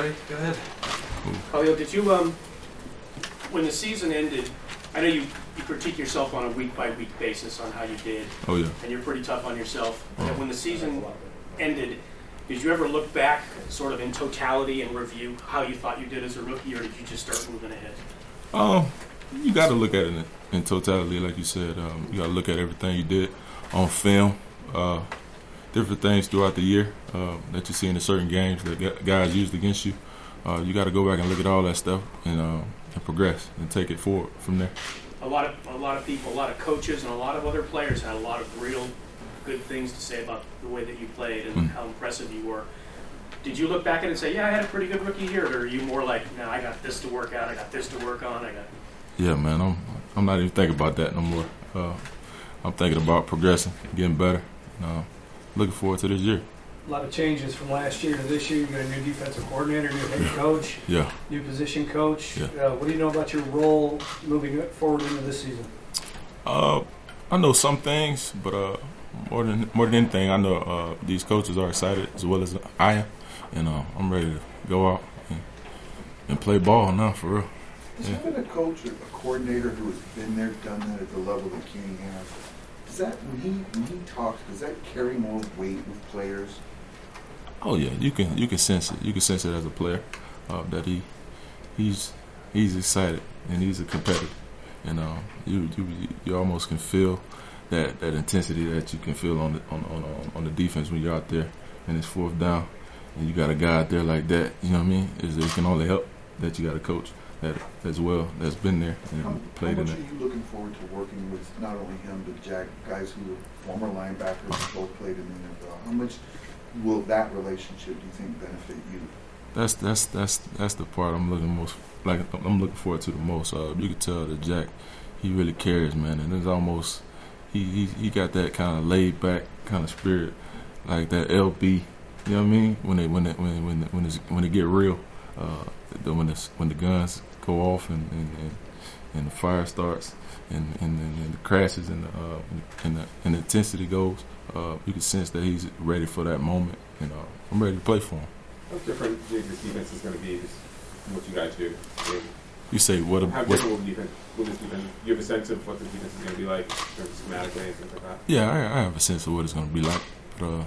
Ready? Go ahead. Khalil, did you, when the season ended, I know you critique yourself on a week-by-week basis on how you did. Oh, yeah. And you're pretty tough on yourself. But when the season ended, did you ever look back sort of in totality and review how you thought you did as a rookie, or did you just start moving ahead? You got to look at it in totality, like you said. You got to look at everything you did on film, different things throughout the year that you see in the certain games that guys used against you. You got to go back and look at all that stuff and progress and take it forward from there. A lot of people, a lot of coaches, and a lot of other players had a lot of real good things to say about the way that you played and how impressive you were. Did you look back at it and say, yeah, I had a pretty good rookie year, or are you more like, no, I got this to work out, I got this to work on, Yeah, man, I'm not even thinking about that no more. I'm thinking about progressing, getting better, looking forward to this year. A lot of changes from last year to this year. You got a new defensive coordinator, new head coach, new position coach. What do you know about your role moving forward into this season? I know some things, but more than anything, I know these coaches are excited as well as I am, and I'm ready to go out and play ball now for real. Is having a coach or a coordinator who has been there, done that at the level that Kenny has, does that when he talks, does that carry more weight with players? Oh yeah, you can sense it. You can sense it as a player that he's excited and he's a competitor, and you almost can feel that intensity that you can feel on the defense when you're out there and it's fourth down and you got a guy out there like that. You know what I mean? It can only help that you got a coach that as well that's been there and played in it. How much are you looking forward to working with not only him but Jack, guys who are former linebackers who both played in the NFL? How much will that relationship, do you think, benefit you? That's the part I'm looking forward to the most. You can tell that Jack, he really cares, man, and it's almost he got that kind of laid back kind of spirit, like that LB. You know what I mean? When it get real, when the guns go off and the fire starts and the crashes and the intensity goes. You can sense that he's ready for that moment, and I'm ready to play for him. How different do you think this defense is going to be from what you guys do? You say what? How different will this defense? You have a sense of what the defense is going to be like, schematically and things like that. Yeah, I have a sense of what it's going to be like, but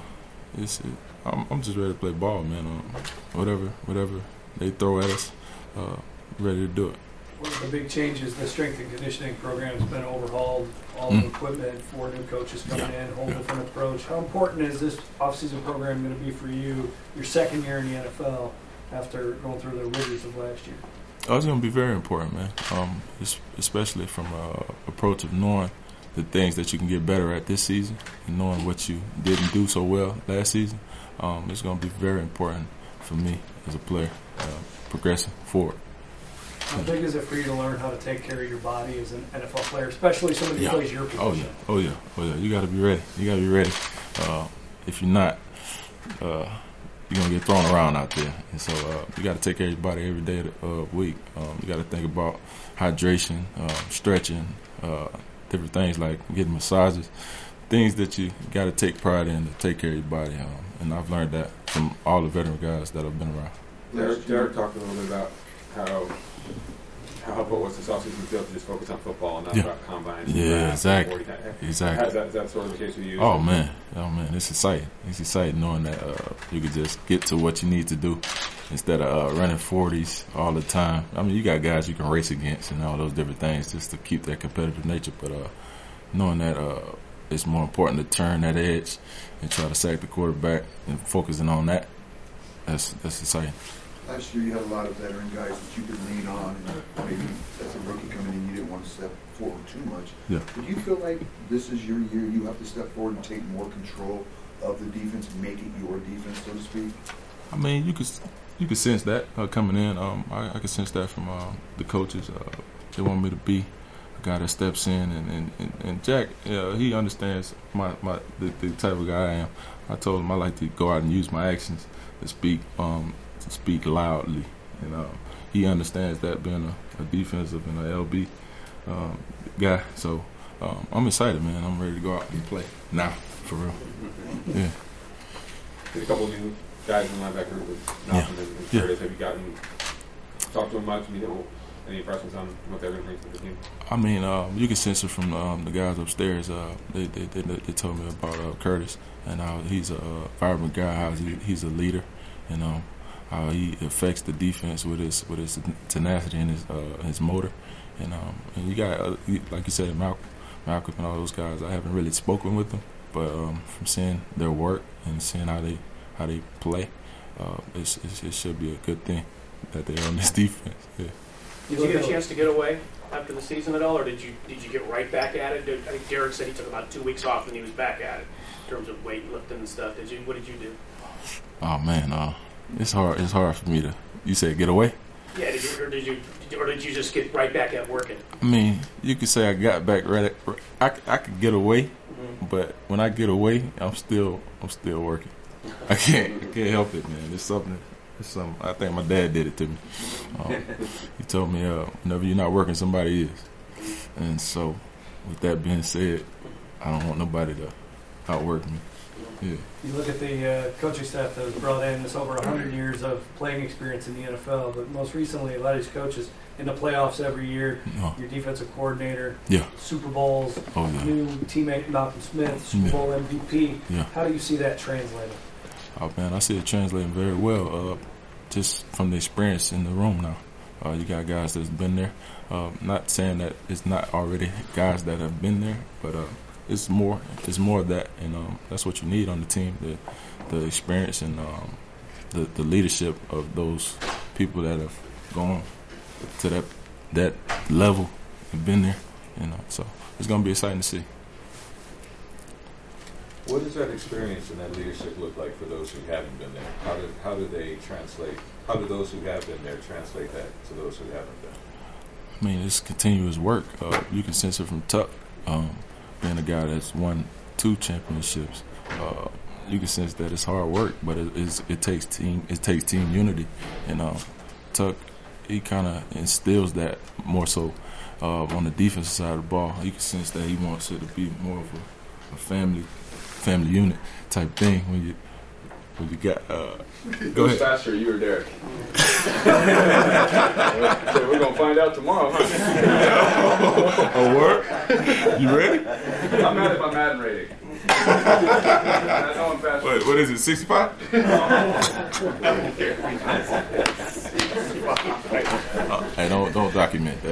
I'm just ready to play ball, man. Whatever they throw at us, ready to do it. One of the big changes, the strength and conditioning program has been overhauled. All the equipment, 4 new coaches coming in, whole different approach. How important is this offseason program going to be for you, your second year in the NFL, after going through the rigors of last year? Oh, it's going to be very important, man. Especially from approach of knowing the things that you can get better at this season and knowing what you didn't do so well last season. It's going to be very important for me as a player, progressing forward. How big is it for you to learn how to take care of your body as an NFL player, especially somebody who plays your position? Oh yeah. You got to be ready. If you're not, you're gonna get thrown around out there. And so you got to take care of your body every day of the week. You got to think about hydration, stretching, different things like getting massages, things that you got to take pride in to take care of your body. And I've learned that from all the veteran guys that have been around. Derek talked a little bit about how helpful it was this offseason field to just focus on football and not about combines. Yeah, exactly. Is that sort of the case for you? Oh man, it's exciting. It's exciting knowing that you could just get to what you need to do instead of running 40s all the time. I mean, you got guys you can race against and all those different things just to keep that competitive nature. But knowing that it's more important to turn that edge and try to sack the quarterback and focusing on that, that's exciting. Last year you had a lot of veteran guys that you could lean on, and maybe as a rookie coming in you didn't want to step forward too much. Yeah. Do you feel like this is your year, you have to step forward and take more control of the defense, make it your defense, so to speak? I mean, you could sense that coming in. I could sense that from the coaches. They want me to be a guy that steps in, and Jack, he understands the type of guy I am. I told him I like to go out and use my actions to speak loudly, and he understands that being a defensive and a LB guy. So I'm excited, man. I'm ready to go out and play now, for real. Yeah. A couple of new guys in the linebacker with Malcolm and Curtis, have you gotten talked to them much? Any impressions on what they're going to bring to the team? I mean, you can sense it from the guys upstairs. They told me about Curtis and how he's a vibrant guy, how he's a leader, and how he affects the defense with his tenacity and his motor. And you got like you said, Malcolm and all those guys. I haven't really spoken with them, but from seeing their work and seeing how they play, it should be a good thing that they're on this defense. Yeah. Did you get a chance to get away after the season at all, or did you get right back at it? I think Derek said he took about 2 weeks off and he was back at it in terms of weightlifting and stuff. What did you do? Oh man, it's hard. It's hard for me to. You said get away? Yeah, did you just get right back at working? I mean, you could say I got back right. I could get away, but when I get away, I'm still working. I can't help it, man. It's something. I think my dad did it to me. He told me, whenever you're not working, somebody is. And so, with that being said, I don't want nobody to outwork me. Yeah. You look at the coaching staff that was brought in, it's over 100 years of playing experience in the NFL, but most recently, a lot of these coaches in the playoffs every year, your defensive coordinator, Super Bowls, new teammate Malcolm Smith, Super Bowl MVP. Yeah. How do you see that translating? Oh, man, I see it translating very well, just from the experience in the room now. You got guys that's been there. Not saying that it's not already guys that have been there, but it's more of that, and that's what you need on the team, the experience and the leadership of those people that have gone to that level and been there. So it's going to be exciting to see. What does that experience and that leadership look like for those who haven't been there? How do they translate? How do those who have been there translate that to those who haven't been? I mean, it's continuous work. You can sense it from Tuck, being a guy that's won 2 championships. You can sense that it's hard work, but it takes team unity. And Tuck, he kind of instills that more so on the defensive side of the ball. You can sense that he wants it to be more of a family unit type thing when you got go ahead. Faster, you or Derek? We're gonna find out tomorrow, huh? Oh, word? You ready? I'm mad at my Madden rating. I know I'm faster. What is it, 65? Hey, don't document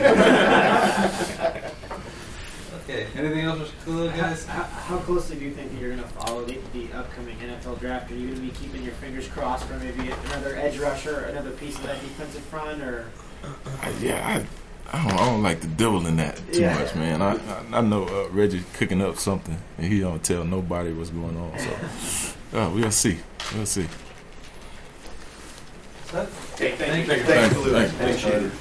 that. Okay. Anything else for Khalil, guys? How closely do you think that you're going to follow the upcoming NFL draft? Are you going to be keeping your fingers crossed for maybe another edge rusher, another piece of that defensive front, or? I don't like to dabble in that too much, man. I know Reggie cooking up something, and he don't tell nobody what's going on. So we'll see. We'll see. Hey, thank you. Thanks. Appreciate it.